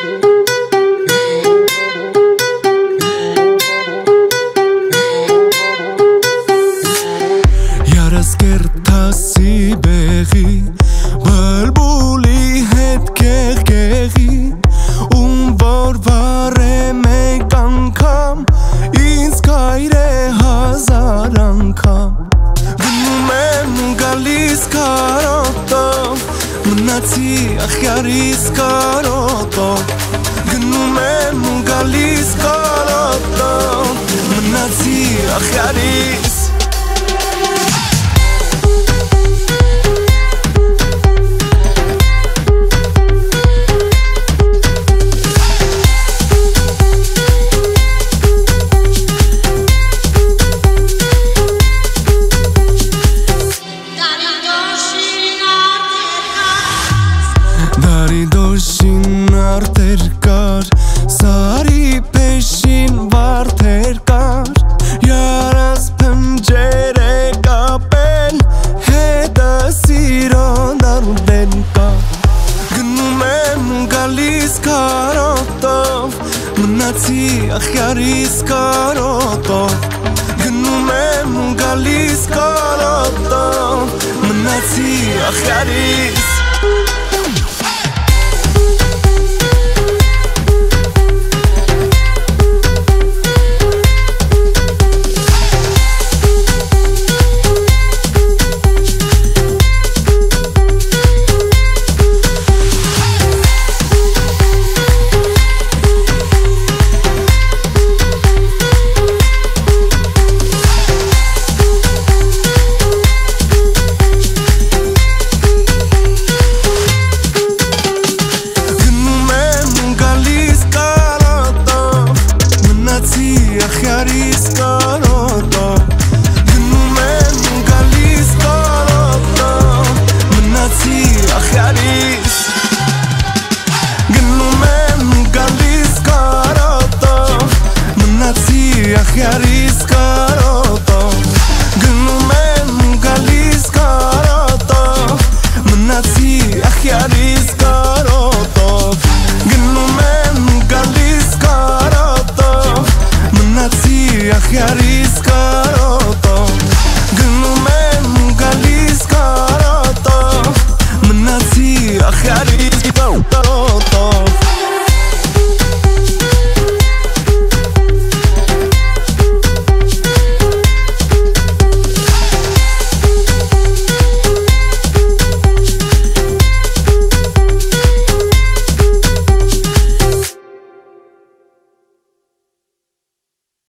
Կերտասի բեղի բլբուլի հետ կեղկեղի ում որ վառե մեկ անգամ ինձ կայր է հազար անգամ գնում եմ գալիս կարոտով մնացի ախյարիս կարոտով գնում եմ գալիս կարոտով մնացի ախյարիս Դոշին արտեր կար, սարի պեշին վարդեր կար Յարաս պմջեր է կապել, հետը սիրո դարդեն կար Գնում եմ գալիս կարոտով, մնացի ախյարիս կարոտով Գնում եմ գալիս կարոտով, մնացի ախյարիս ախյարիս կարոտով Գնում եմ գալիս կարոտով մնացի ախյարիս Գնում եմ գալիս կարոտով մնացի ախյարիս կարոտով